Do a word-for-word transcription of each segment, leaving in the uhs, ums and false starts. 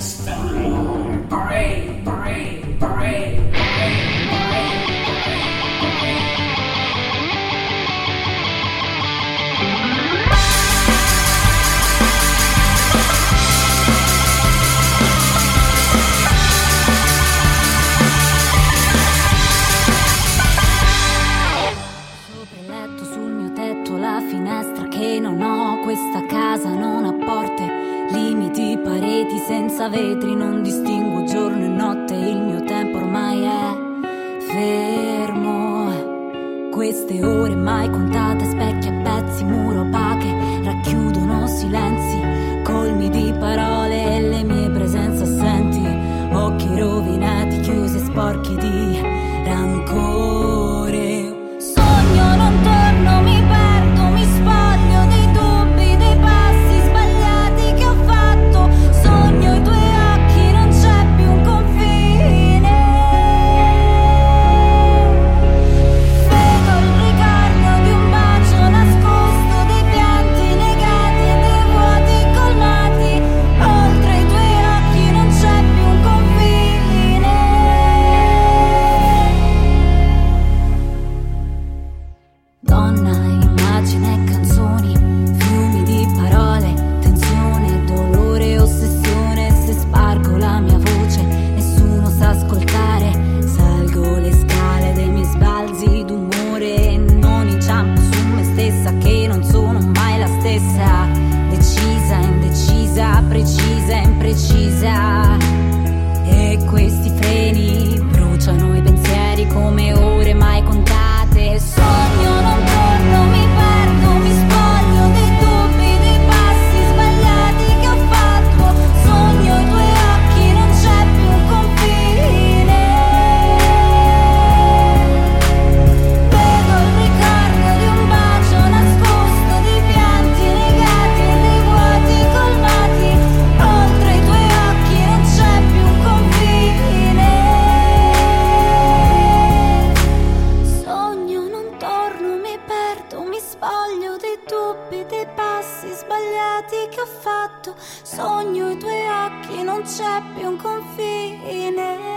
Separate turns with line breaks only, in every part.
Senza vetri non distingo giorno e notte, il mio tempo ormai è fermo. Queste ore mai contate, specchi a pezzi, mura opache, racchiudono silenzi, colmi di parole e le mie presenze assenti, occhi rovinati, chiusi e sporchi di rancore. Sogno, non torno, mi perdo, mi spoglio dei dubbi, dei passi sbagliati che ho fatto. Sogno i tuoi occhi, non c'è più un confine. Vedo il ricordo di un bacio nascosto, dei pianti negati e dei vuoti colmati. Oltre i tuoi occhi non c'è più un confine. Donna, immagine e canzoni, fiumi di parole, tensione, dolore, ossessione. Se spargo la mia voce, nessuno sa ascoltare. Salgo le scale dei miei sbalzi d'umore e non inciampo su me stessa, che non sono mai la stessa. Decisa, indecisa, precisa, imprecisa. E questi freni bruciano i pensieri come ore mai contate. Sogno, non torno, mi perdo, mi spoglio dei dubbi, dei passi sbagliati che ho fatto. Sogno i tuoi occhi, non c'è più un confine. Vedo il ricordo di un bacio nascosto, dei pianti negati e dei vuoti colmati. Oltre i tuoi occhi non c'è più un confine. Sogno, non torno, mi perdo, mi spoglio dei dubbi, dei passi sbagliati che ho fatto. Sogno i tuoi occhi, non c'è più un confine.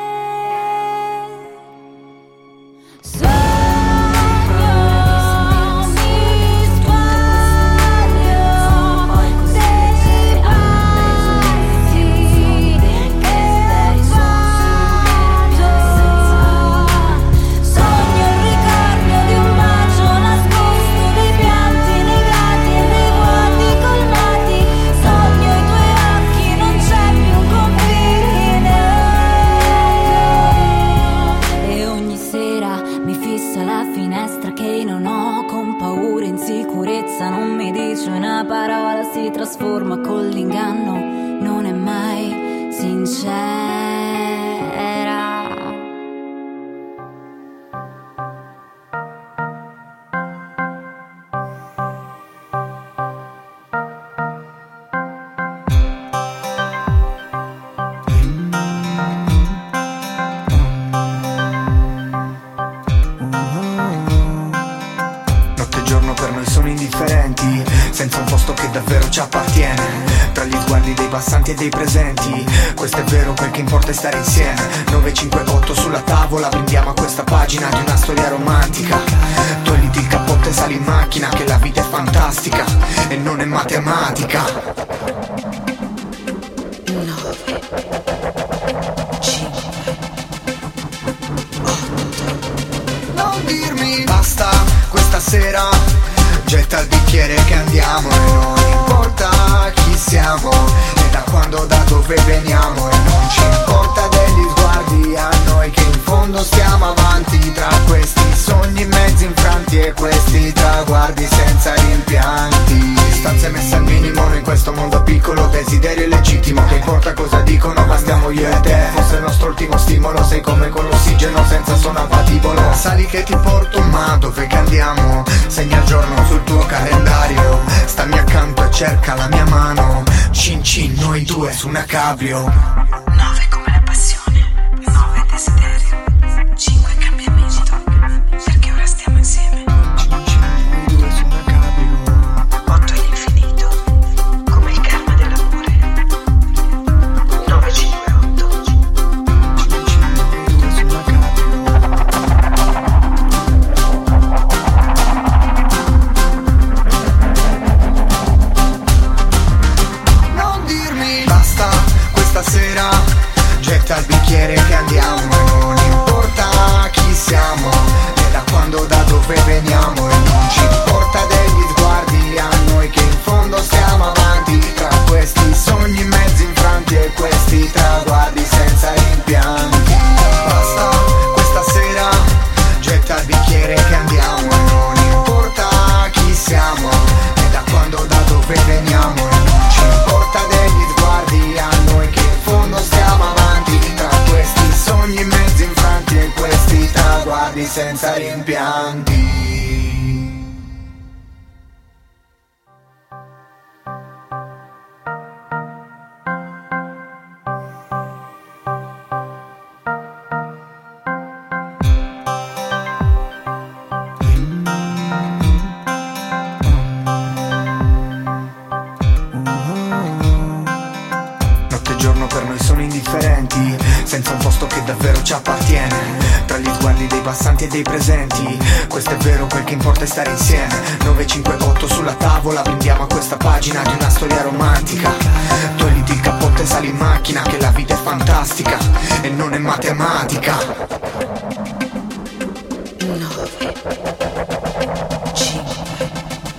Sogno, mi sbaglio dei passi che faccio. Sogno il ricordo di un bacio nascosto, dei pianti negati e dei vuoti colmati. Sogno i tuoi occhi, non c'è più un confine. E ogni sera mi fissa la finestra che non ho, con paura e insicurezza non mi dice una parola, si trasforma con l'inganno, non è mai sincera.
Notte e giorno per noi sono indifferenti, senza un posto che davvero ci appartiene. Tra gli sguardi dei passanti e dei presenti, questo è vero, quel che importa è stare insieme. Nove cinque otto sulla tavola, brindiamo a questa pagina di una storia romantica. Togliti il cappotto e sali in macchina, che la vita è fantastica e non è matematica.
nove, cinque, otto.
Non dirmi basta questa sera, getta il bicchiere che andiamo, e non importa chi siamo e da quando, da dove veniamo, e non ci importa degli sguardi a noi che in fondo stiamo avanti, tra questi sogni mezzi infranti e questi traguardi senza rimpianti. Distanze messe al minimo in questo mondo piccolo, desiderio illegittimo, che importa cosa dicono, bastiamo io e te. Forse il nostro ultimo stimolo, sei come con l'ossigeno senza suono patibolo. Sali che ti porto, ma dove che andiamo? Segna il giorno sul tuo calendario, stammi accanto e cerca la mia mano. Cin cin, noi due su una cabrio.
nove come la passione, nove desiderio, cinque cambiamento, perché ora stiamo insieme.
Cin cin, noi due su una cabrio.
otto è l'infinito, come il karma dell'amore. nove ci
per noi sono indifferenti, senza un posto che davvero ci appartiene. Tra gli sguardi dei passanti e dei presenti, questo è vero, quel che importa è stare insieme. Nove cinque otto sulla tavola, brindiamo a questa pagina di una storia romantica. Togliti il cappotto e sali in macchina, che la vita è fantastica e non è matematica.
Nove, cinque,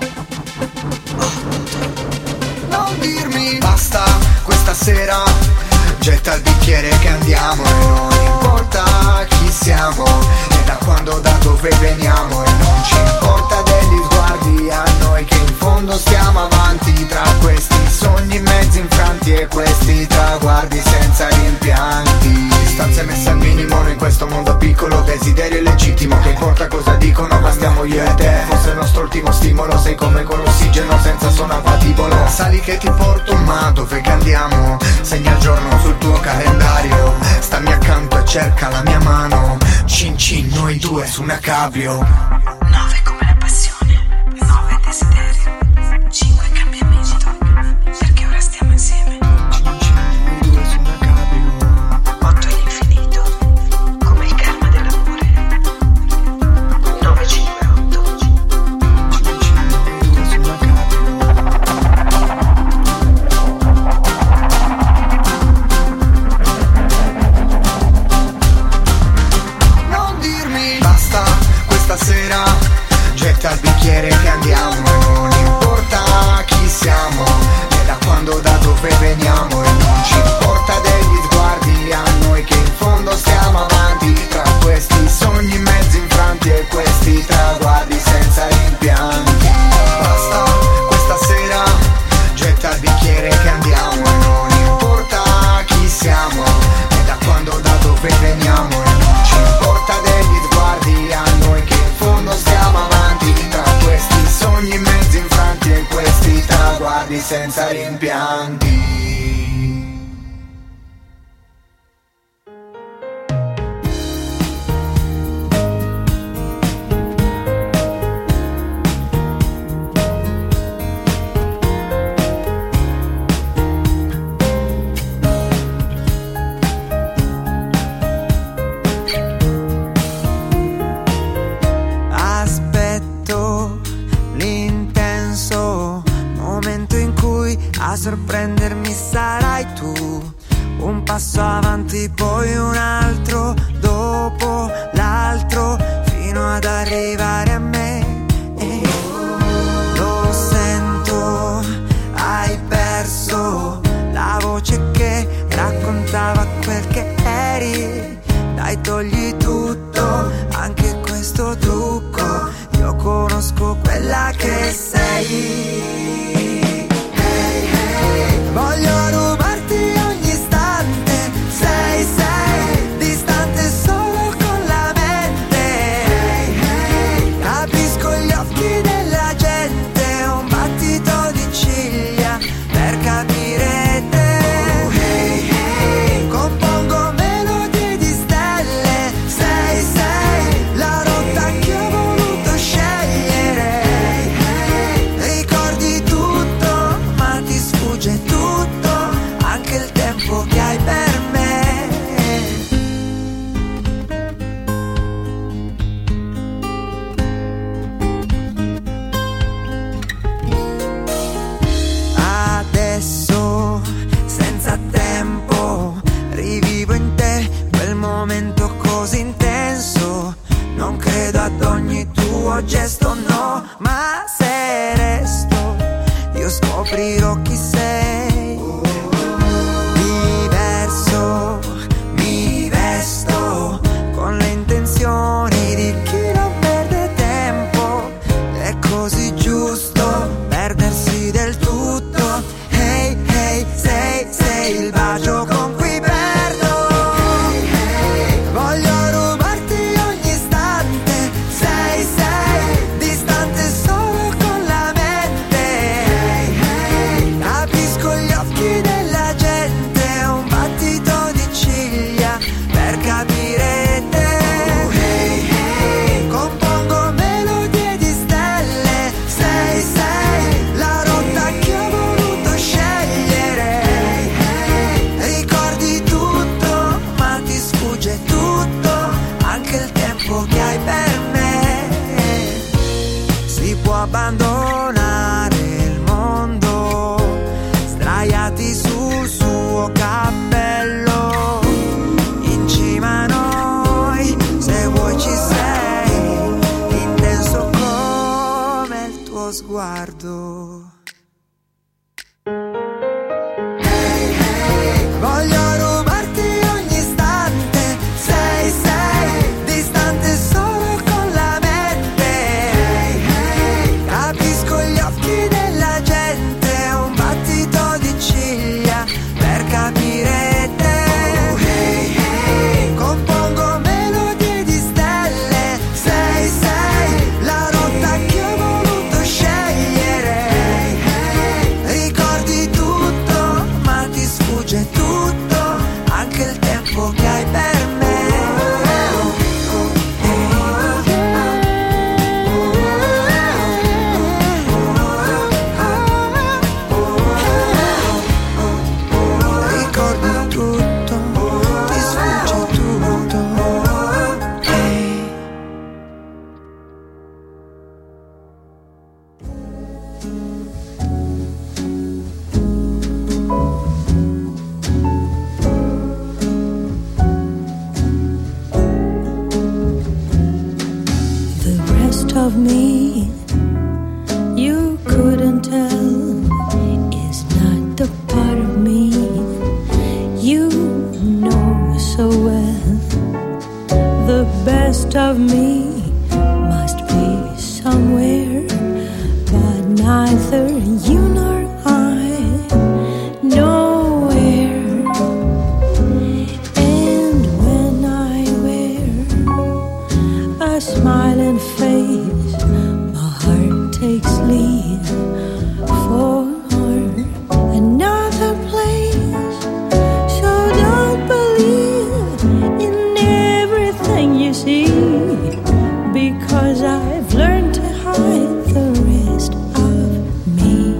otto.
Non dirmi basta questa sera, getta il bicchiere che andiamo e non importa chi siamo e da quando, da dove veniamo, e non ci importa degli sguardi a noi che in fondo stiamo avanti tra questi sogni mezzi infranti e questi traguardi senza rimpianti. Distanze messe al minimo in questo mondo piccolo, desiderio legittimo, che importa cosa dicono, ma stiamo io e te. Forse il nostro ultimo stimolo, sei come con l'ossigeno senza suono patibolo. Sali che ti porto, ma dove che andiamo? Segna il giorno sul tuo calendario, stammi accanto e cerca la mia mano. Cin cin, noi due su una cabrio.
Nove come la passione, nove desiderio, cinque cambiamenti, perché ora stiamo insieme.
Cin cin, noi due su una cabrio.
Otto è l'infinito, come il karma dell'amore. Nove cinque otto.
Cin cin, noi due su una cabrio. Non dirmi basta questa sera, getta il bicchiere che andiamo e non importa chi siamo e da quando, da dove veniamo, e non ci importa degli sguardi a noi che in fondo stiamo avanti tra questi sogni mezzi infranti e questi traguardi senza rimpianti. Basta questa sera, getta il bicchiere che andiamo e non importa chi siamo e da quando, da dove veniamo, e non ci importa degli sguardi a noi che in fondo stiamo avanti tra questi sogni mezzi infranti e questi traguardi senza rimpianti.
Aspetto l'intenso momento in cui a sorprendermi sarai tu. Un passo avanti, poi un altro, dopo l'altro, fino ad arrivare a me. E lo sento, hai perso la voce che raccontava quel che eri. Dai, togli tutto, anche questo trucco. Io conosco quella che sei. Hey, hey, voglio rubarti ogni istante. Sei, sei, distante solo con la mente. Hey, hey, capisco gli occhi della gente, un battito di ciglia per capire te. Oh, hey, hey, compongo melodie di stelle. Sei, sei, la rotta che ho voluto scegliere. Hey, hey, ricordi tutto, ma ti sfugge tutto, anche il tempo che hai per me. Adesso, senza tempo, rivivo in te quel momento così intenso. Non credo ad ogni tuo gesto, no, ma se resto io scoprirò chi sei. Diverso, mi vesto con le intenzioni di chi non perde tempo. È così giusto perdersi del tutto. Hey, hey, sei, sei il bacio con cui perdo. Hey, hey, voglio rubarti ogni istante. Sei, sei, distante solo con la mente. Hey, hey, capisco gli occhi della gente, un battito di ciglia per capire te. Oh, hey, hey, compongo melodie di stelle. Sei, sei, la rotta che ho voluto scegliere. Hey, hey, voglio rubarti ogni istante. Sei, sei, distante solo con la mente. Hey, hey, capisco gli occhi della gente, un battito di ciglia per capire te. Oh, hey, hey, compongo melodie di stelle. Sei, sei, la rotta che ho voluto scegliere. Hey, hey, ricordi tutto, ma ti sfugge tutto, anche il tempo che hai per me. Ricordi tutto, ti sfugge tutto. Hey.
The rest of me, you couldn't tell, is not the part of me you know so well. The best of me must be somewhere, but neither you nor I know where. And when I wear a smiling face, my heart takes leave for another place. So don't believe in everything you see, because I've learned to hide the rest of me.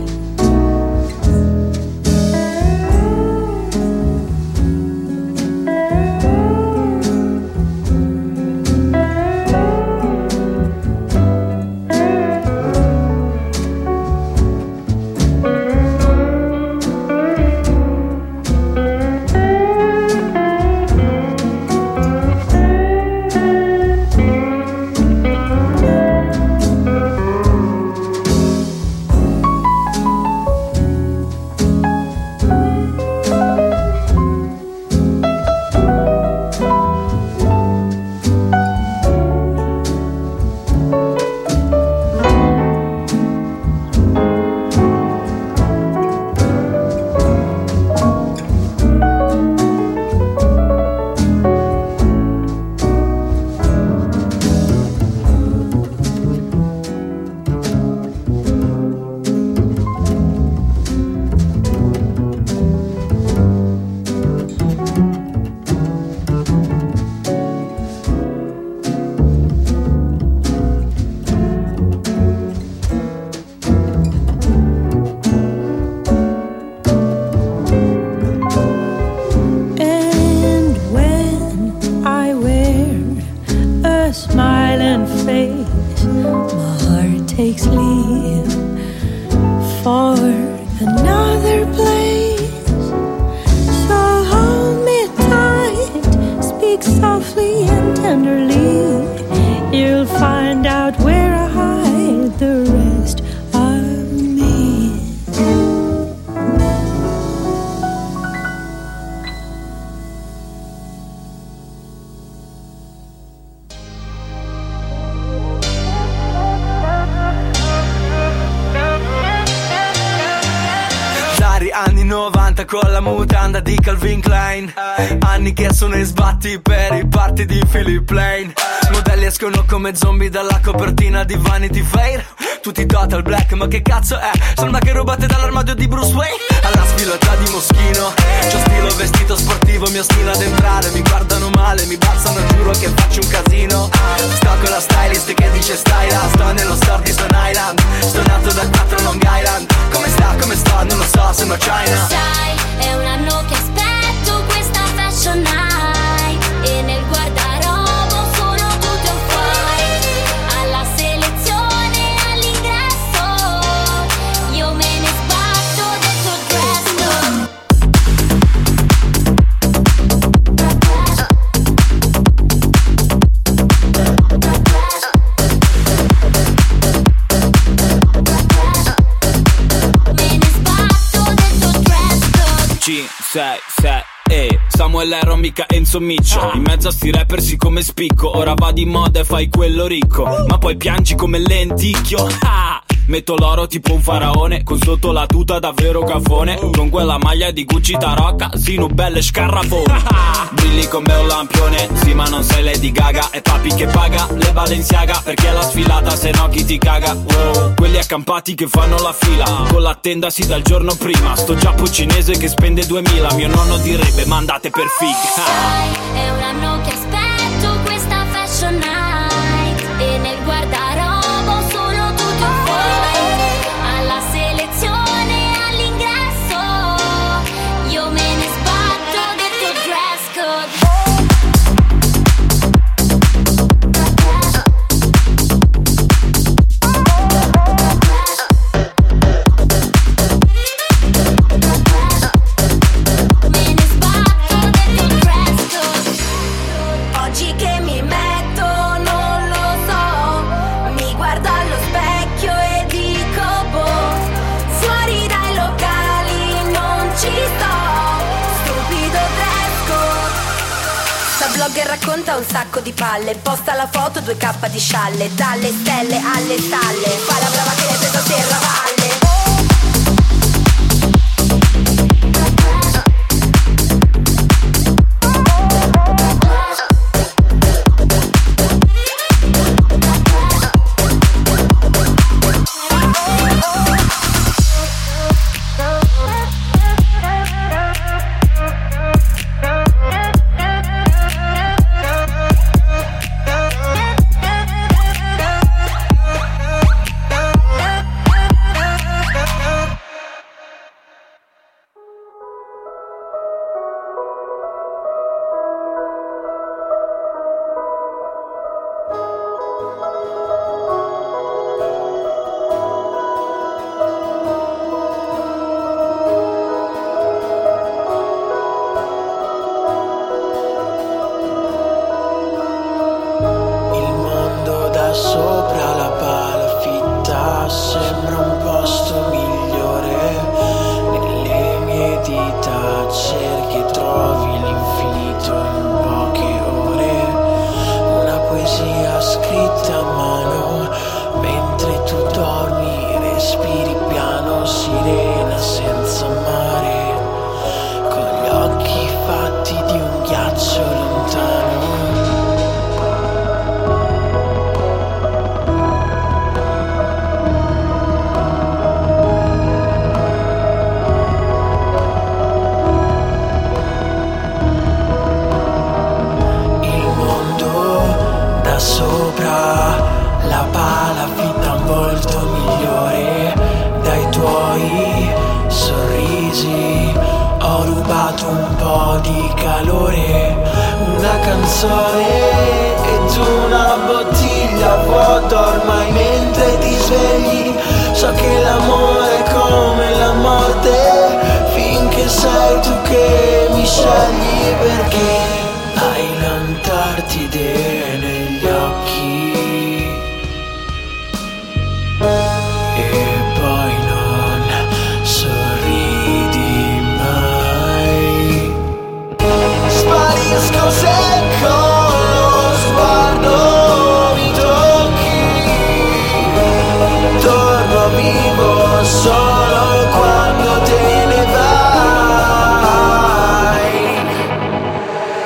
And when I wear a smiling face, my heart takes leave for another place. So hold me tight, speak softly and tenderly. You'll find out where I hide the rest of me.
Dari anni novanta con la mutanda di Calvin Klein, anni che sono in sbatti per i party di Philip Lane. Modelli escono come zombie dalla copertina di Vanity Fair. Tutti total black, ma che cazzo è? Sembra che rubate dall'armadio di Bruce Wayne. Alla sfilata di Moschino, c'ho stilo vestito sportivo, mi ostino ad entrare. Mi guardano male, mi bazzano, giuro che faccio un casino. Sto con la stylist che dice stai là. Sto nello store di Stone Island, sto nato da quattro Long Island. Come sta, come sto, non lo so, sembra China.
Sai, è un anno che aspetto questa fashion night, e nel guardaroba sono tutte un fight. Alla selezione, all'ingresso, io me ne sbatto dentro il dress code. Me ne sbatto dentro il dress code.
sei, sei. Eh, Samuel Ero, mica Enzo Miccio. In mezzo a sti rapper sì come spicco. Ora va di moda e fai quello ricco, ma poi piangi come lenticchio. Ah! Metto l'oro tipo un faraone, con sotto la tuta davvero cafone. Con quella maglia di Gucci Tarocca, sino belle scarrafone. Brilli come un lampione, sì ma non sei Lady Gaga. È papi che paga le Balenciaga, perché la sfilata se no chi ti caga. Wow. Quelli accampati che fanno la fila, con la tenda sì dal giorno prima. Sto giappo cinese che spende duemila, mio nonno direbbe mandate per figa.
Sai, è un anno che aspetto questa fashion night, e nel guardaroba ho solo tutto fuori. Alla selezione, all'ingresso, io me ne sbatto detto dress code. Me ne sbatto detto dress code. Oggi che mi metto non lo so, mi guardo allo specchio e dico boh, fuori dai locali non ci sto, stupido dress code. Sta blogger racconta un sacco di palle, posta la foto due K di scialle, dalle stelle alle stalle, fa la brava che le preso a Serravalle.
Il mondo da sopra la palafitta sembra un posto migliore. Nelle mie dita cerchi e trovi l'infinito in poche ore. Una poesia scritta a mano, mentre tu dormi, respiri piano, sirena senza mare, con gli occhi fatti di un ghiaccio lontano. Sopra la palafitta un volto migliore. Dai tuoi sorrisi ho rubato un po' di calore. Una canzone e tu una bottiglia vuota ormai mentre ti svegli. So che l'amore è come la morte, finché sei tu che mi scegli, perché hai l'Antartide negli occhi e poi non sorridi mai. Sparisco se con lo sguardo mi tocchi, torno vivo solo quando te ne vai.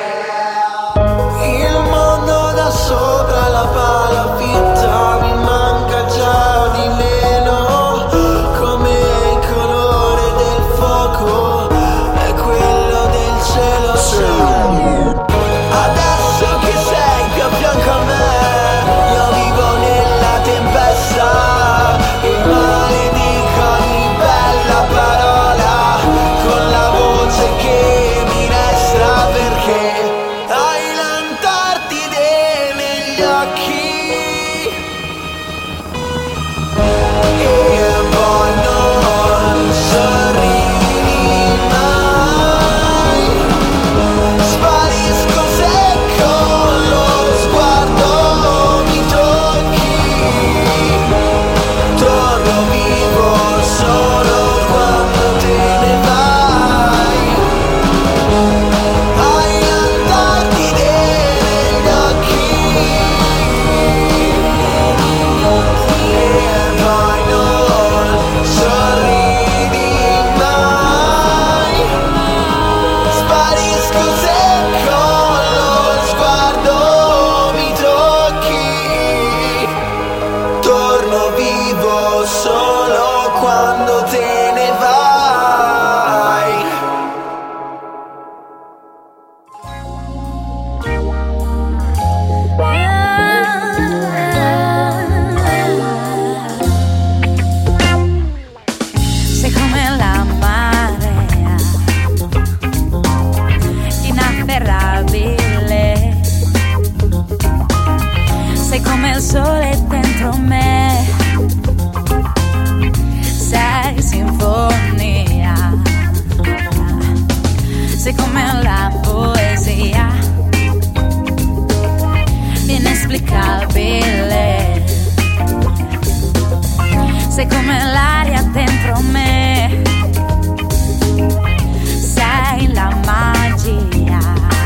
sei come la poesia inesplicabile, sei come l'aria dentro me, sei la magia.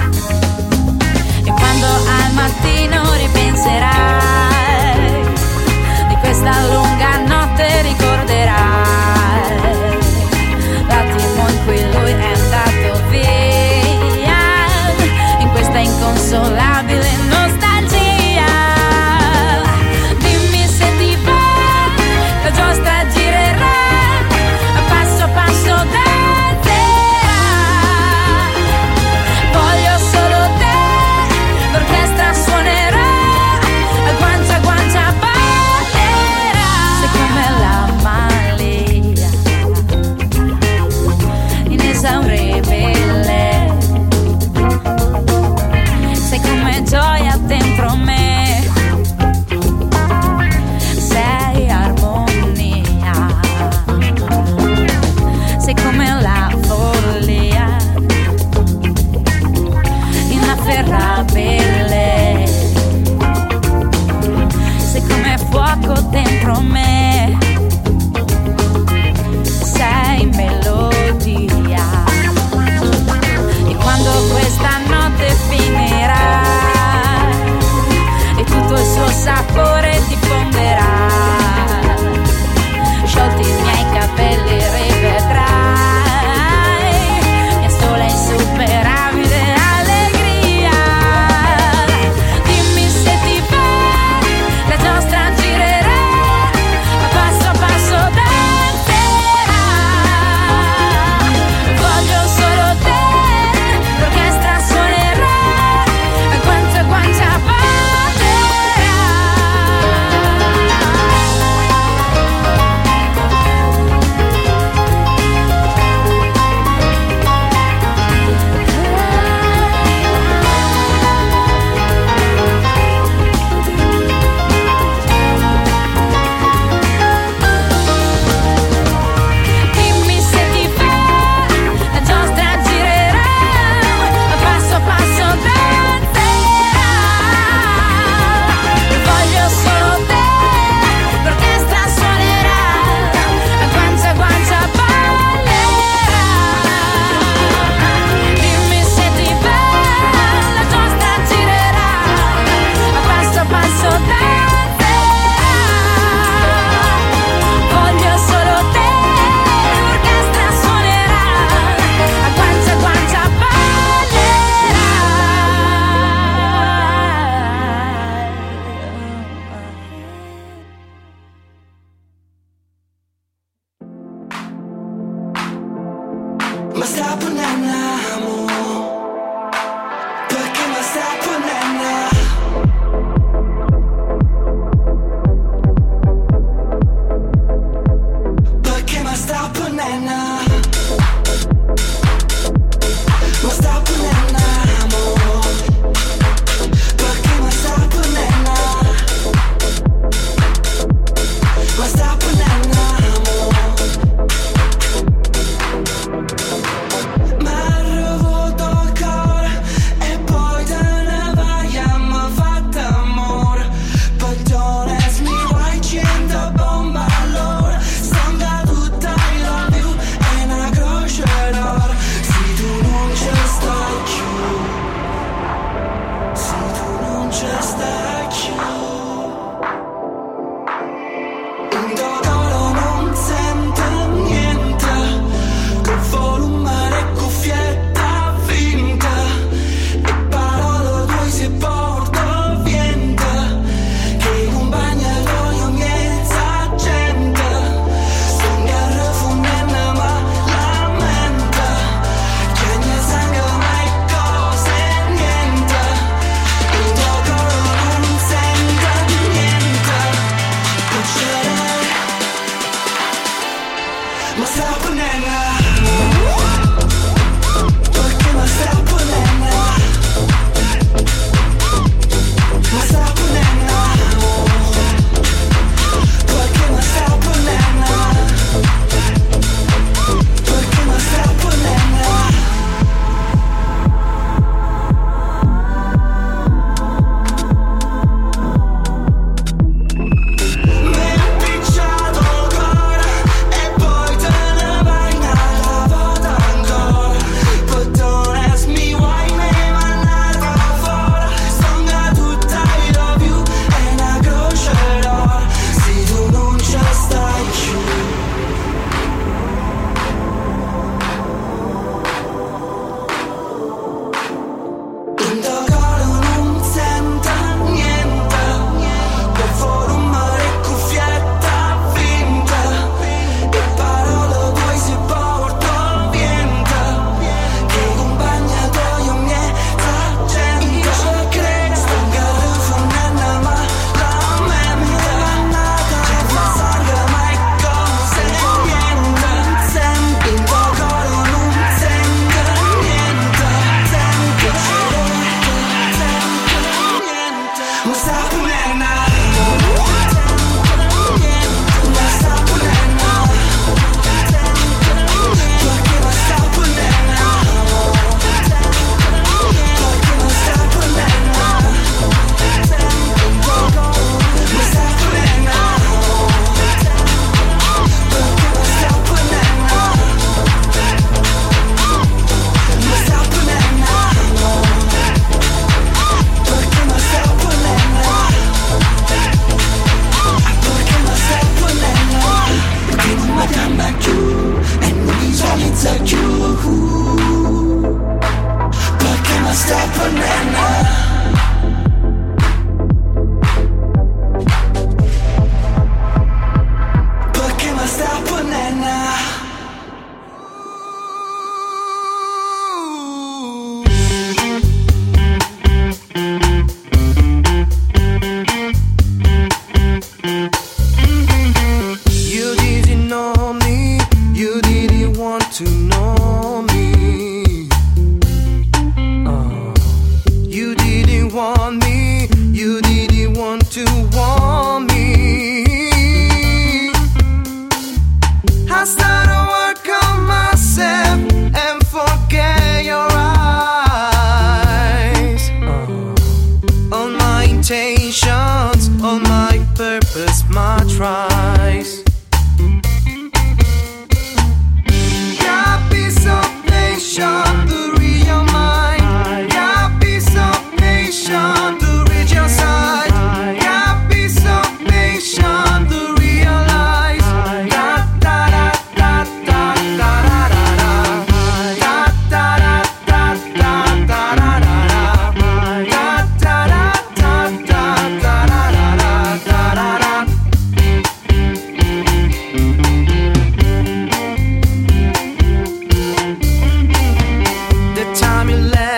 E quando al mattino ripenserai di questa lunga notte, ricorderai l'attimo in cui lui è andato via, in questa inconsolabile nostalgia. Dimmi se ti va, la giostra girerà a passo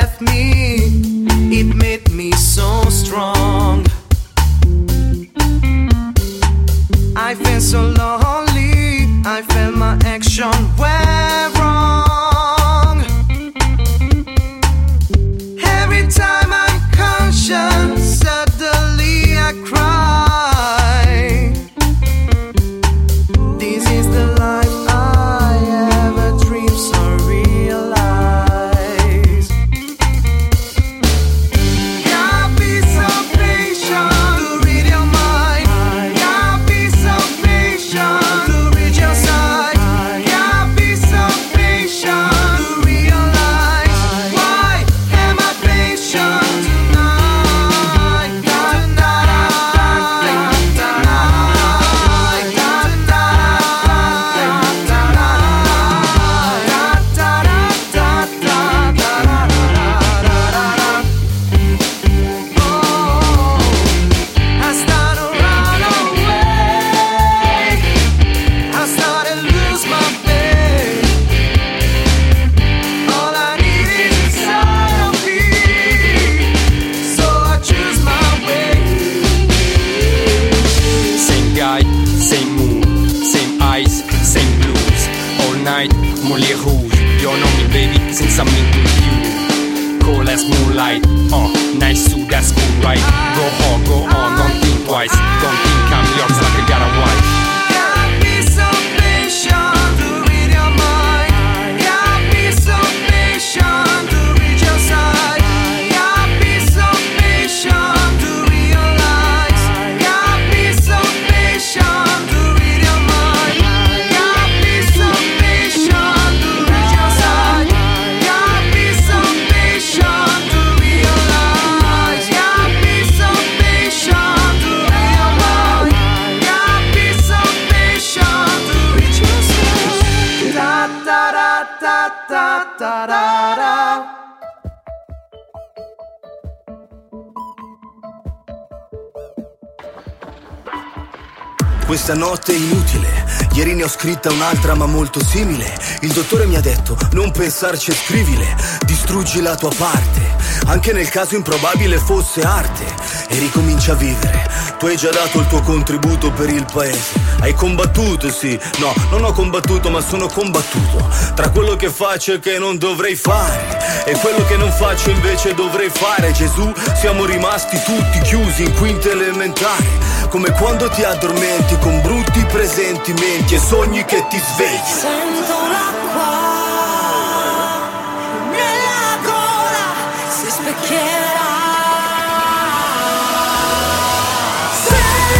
left me, it made me so strong. I felt so lonely, I felt my action were wrong. Every time I'm conscious, suddenly I cry. This is the life I ever dreamed, so realize. Gotta be so patient to read your mind. Gotta be so patient to reach your side. Gotta be so patient to realize. Why am I patient tonight? Tonight, I started to run away. I started to lose my faith. All I need is inside of me, so I choose my way.
Same guy, same mood, same eyes, same blues. All night, Moulin Rouge. You know me, baby, since I'm into you. Cold as moonlight, uh, nice suit, that's cool, right? Go hard, go on, don't think twice. Don't think I'm yours like I got a wife.
Gotta be so patient to read your mind. Gotta be so patient to reach your side. Gotta be so patient to realize. Gotta be so patient to read your mind. Gotta be so patient to reach your side. Gotta be so patient to realize. Gotta be so patient to realize. Gotta be so patient to reach your side. Da da da da da da da da.
Questa notte è inutile, ieri ne ho scritta un'altra ma molto simile. Il dottore mi ha detto non pensarci e scrivile, distruggi la tua parte, anche nel caso improbabile fosse arte, e ricomincia a vivere. Tu hai già dato il tuo contributo per il paese, hai combattuto, sì, no, non ho combattuto ma sono combattuto tra quello che faccio e che non dovrei fare, e quello che non faccio invece dovrei fare. Gesù, siamo rimasti tutti chiusi in quinta elementare, come quando ti addormenti con brutti presentimenti e sogni che ti svegli.
Sento l'acqua nella gola, si specchierà. Se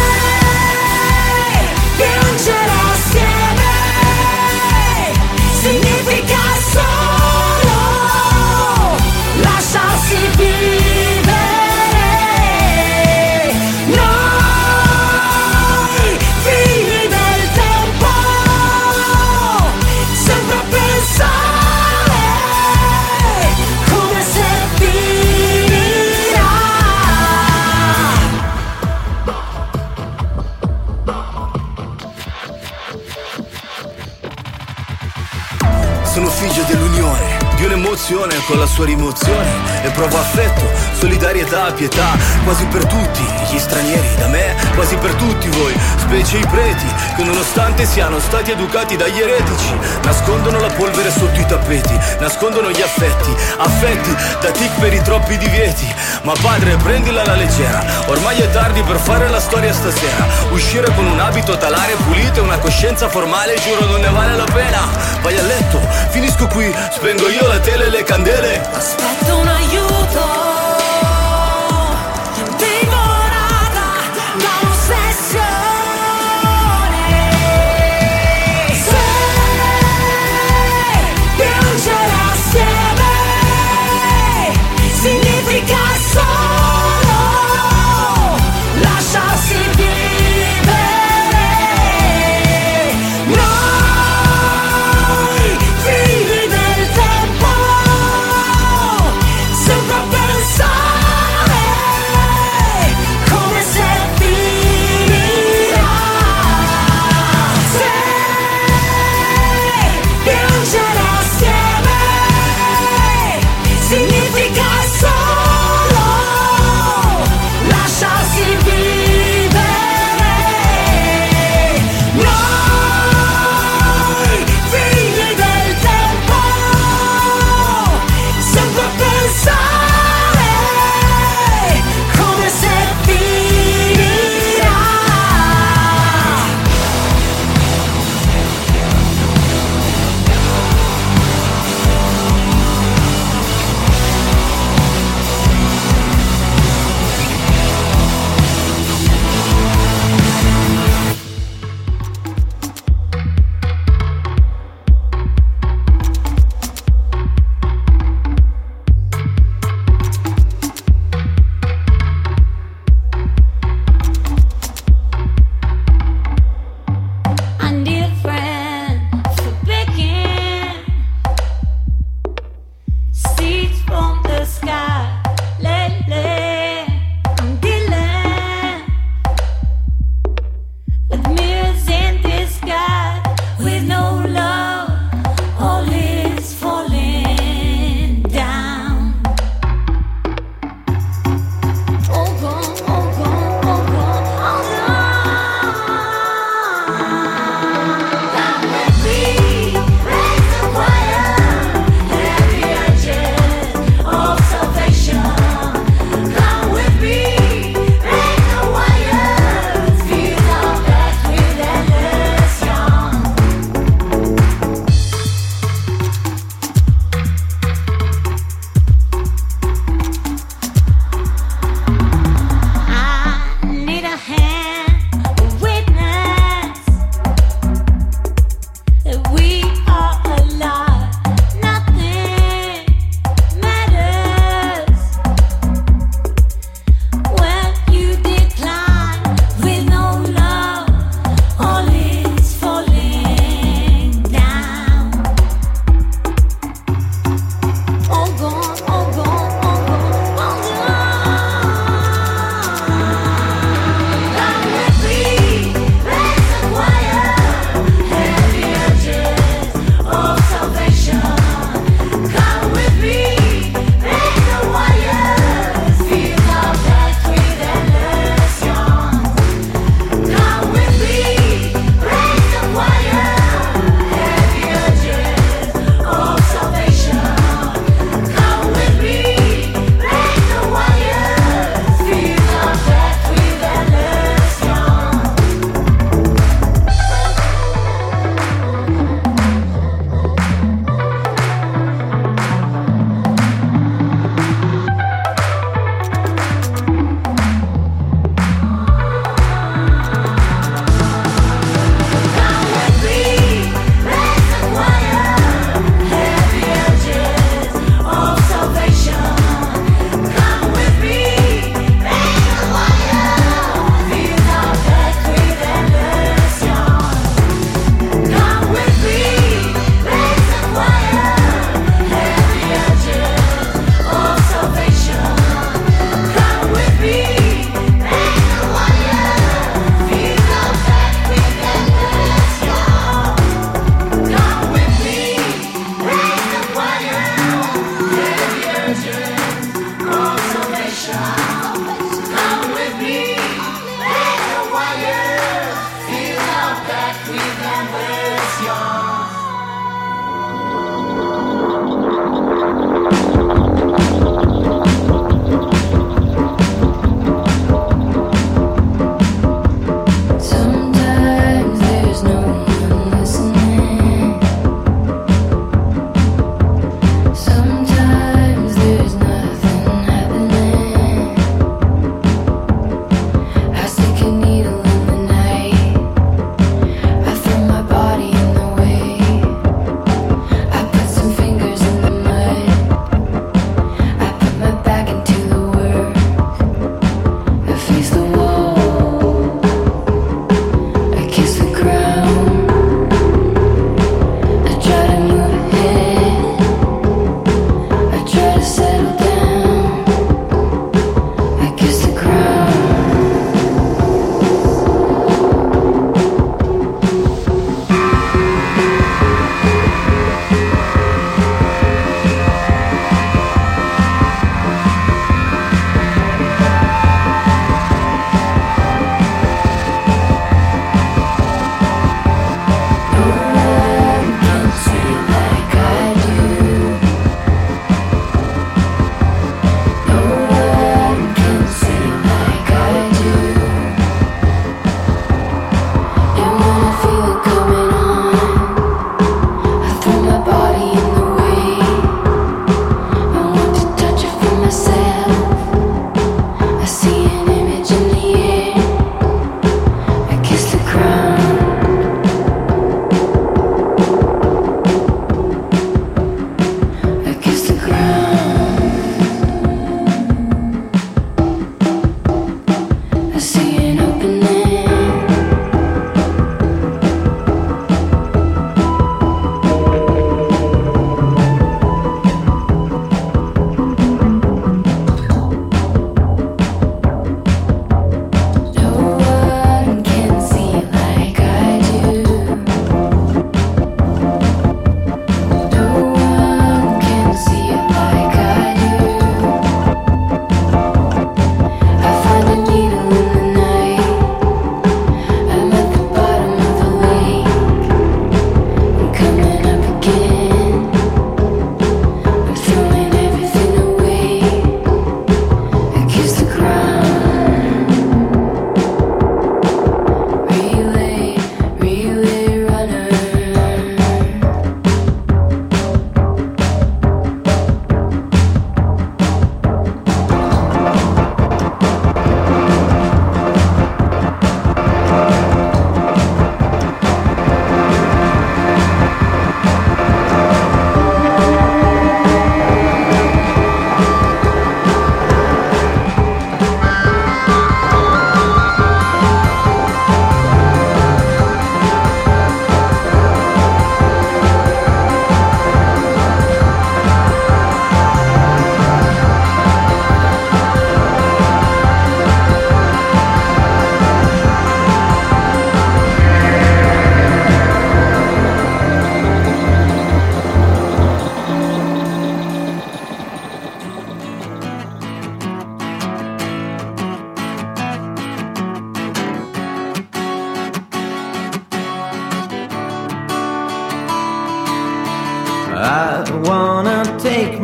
piangere assieme significa solo lasciarsi vivere. Noi figli del tempo, sempre a pensare come se finirà.
Sono figlio dell'unione, di un'emozione con la sua rimozione, e provo affetto, solidarietà, pietà, quasi per tutti gli stranieri, da me, quasi per tutti voi, specie i preti, che nonostante siano stati educati dagli eretici, nascondono la polvere sotto i tappeti, nascondono gli affetti, affetti da tic per i troppi divieti. Ma padre, prendila alla leggera, ormai è tardi per fare la storia stasera. Uscire con un abito talare pulito e una coscienza formale, giuro non ne vale la pena. Vai a letto, finisco qui, spengo io la tele e le candele.
Aspetto un aiuto, divorata da un'ossessione. Se piangere assieme significa solo lasciarsi vivere. Noi figli del tempo,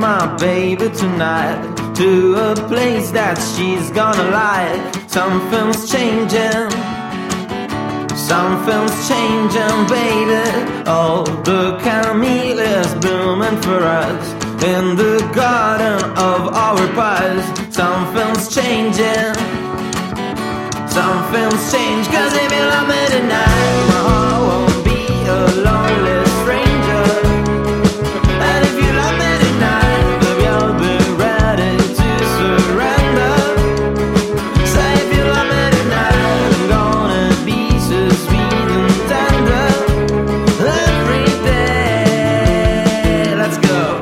my baby tonight to a place that she's gonna like. Something's changing, something's changing, baby. Oh, the camellia's blooming for us in the garden of our past. Something's changing, something's changed. Cause if you love me tonight, my heart won't be a lonely stranger. And if you love me tonight, baby, I'll be ready to surrender. Say if you love me tonight, I'm gonna be so sweet and tender every day. Let's go.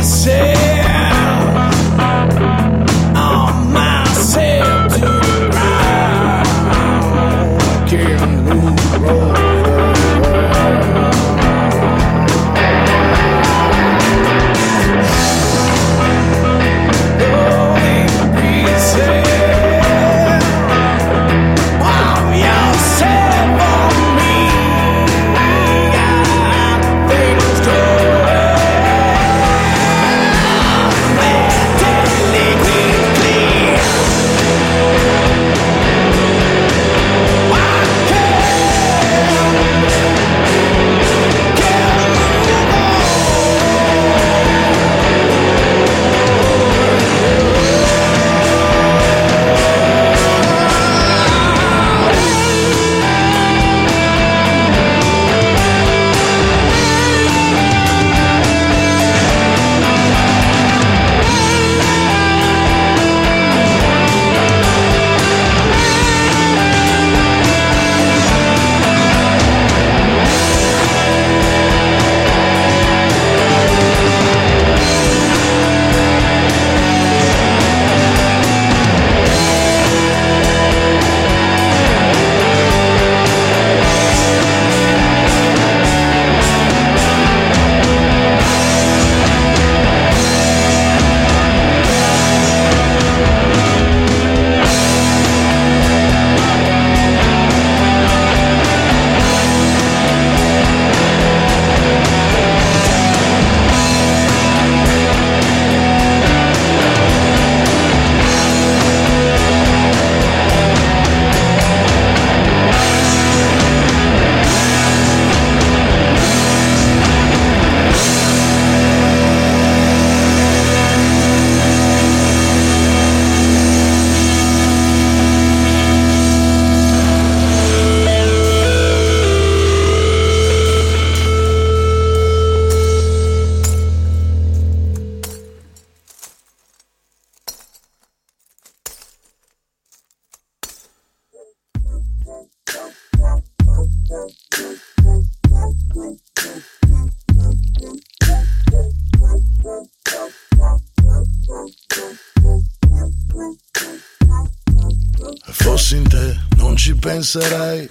Fossi in te non ci penserei,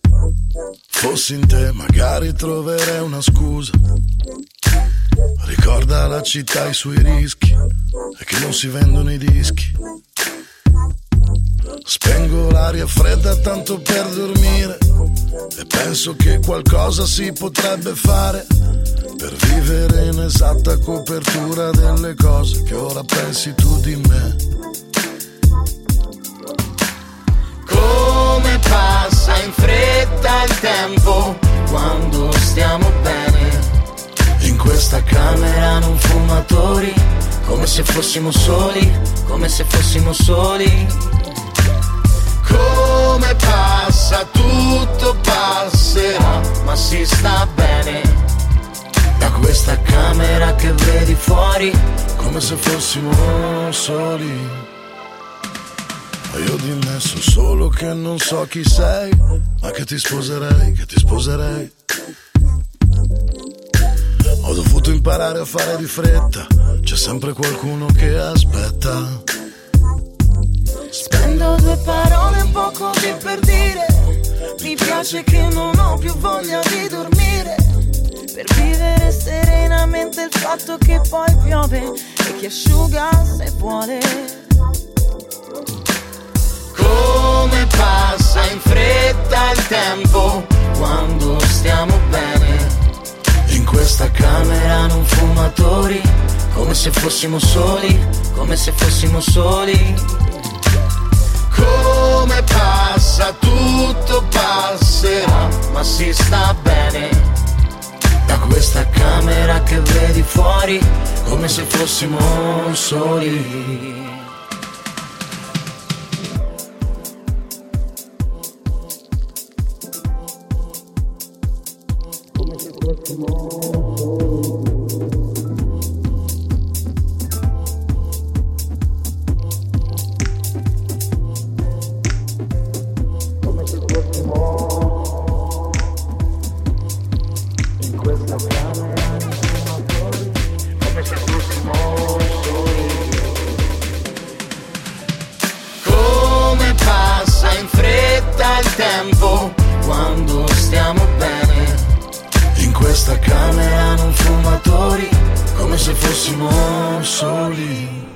fossi in te magari troverei una scusa. Ricorda la città, i suoi rischi e che non si vendono i dischi. Spengo l'aria fredda tanto per dormire e penso che qualcosa si potrebbe fare per vivere in esatta copertura delle cose che ora pensi tu di me.
Come passa in fretta il tempo quando stiamo bene.
In questa
camera non fumatori, come se fossimo soli, come se fossimo soli. Come passa, tutto passerà, ma si sta bene. Da questa camera che vedi fuori,
come se fossimo soli. Io di me so solo che non so chi sei, ma che ti sposerei, che ti sposerei. Ho dovuto imparare a fare di fretta, c'è sempre qualcuno che aspetta.
Spendo due parole un po' così per dire, mi piace che non ho più voglia di dormire, per vivere serenamente il fatto che poi piove e che asciuga se vuole. Come passa in fretta il tempo quando stiamo bene. In questa camera non fumatori, come se fossimo soli, come se fossimo soli. Come passa, tutto passerà, ma si sta bene. Da questa camera che vedi fuori, come se fossimo soli. Come se fossimo tempo quando stiamo bene.
In questa camera non fumatori, come se fossimo soli.